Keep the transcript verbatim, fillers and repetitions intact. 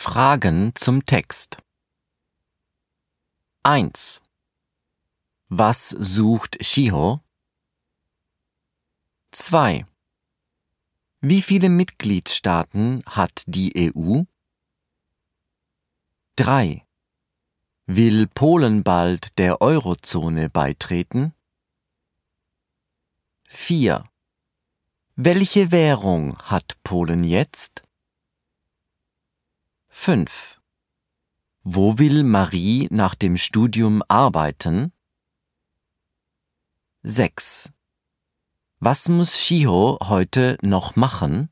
Fragen zum Text. eins. Was sucht Shiho? zwei. Wie viele Mitgliedstaaten hat die E U? drei. Will Polen bald der Eurozone beitreten? vier. Welche Währung hat Polen jetzt? fünf. Wo will Marie nach dem Studium arbeiten? sechs. Was muss Shiho heute noch machen?